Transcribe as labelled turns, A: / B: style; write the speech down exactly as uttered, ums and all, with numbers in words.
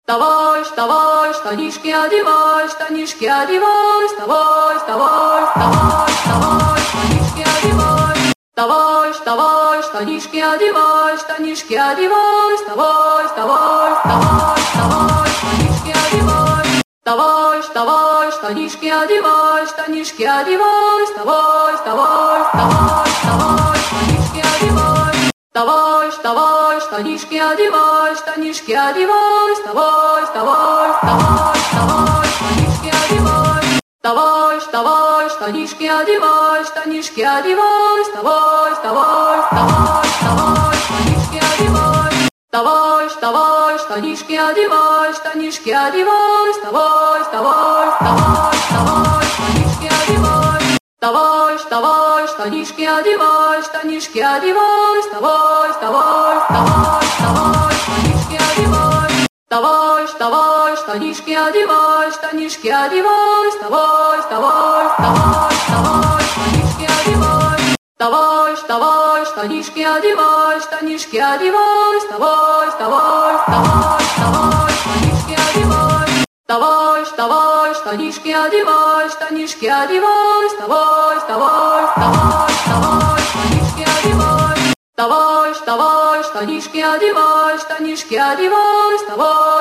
A: Вставай, вставай, штанишки одевай, штанишки одевай, вставай, вставай, вставай, вставай, штанишки одевай. Вставай, вставай, штанишки одевай, штанишки одевай, вставай, вставай, вставай, вставай, штанишки одевай. Вставай, вставай, штанишки одевай, штанишки одевай, вставай, вставай, вставай, вставай, штанишки одевай. Вставай, вставай, штанишки одевай, штанишки одевай, вставай, вставай, вставай, вставай, штанишки одевай. Вставай, вставай, штанишки одевай, штанишки одевай, вставай, вставай, вставай, вставай, штанишки одевай. Вставай, вставай, штанишки одевай, штанишки одевай, вставай, вставай, вставай, вставай, штанишки одевай. Вставай, вставай, штанишки одевай, штанишки одевай, вставай, вставай, вставай, вставай, штанишки одевай. Вставай, вставай, штанишки одевай, штанишки одевай, вставай, вставай, вставай, вставай, штанишки одевай. Вставай, вставай, штанишки одевай, штанишки одевай, вставай, вставай, вставай, вставай, штанишки одевай. Вставай, вставай, штанишки одевай, штанишки одевай, вставай, вставай, вставай, вставай, штанишки одевай. Вставай, вставай, штанишки одевай, штанишки одевай, вставай.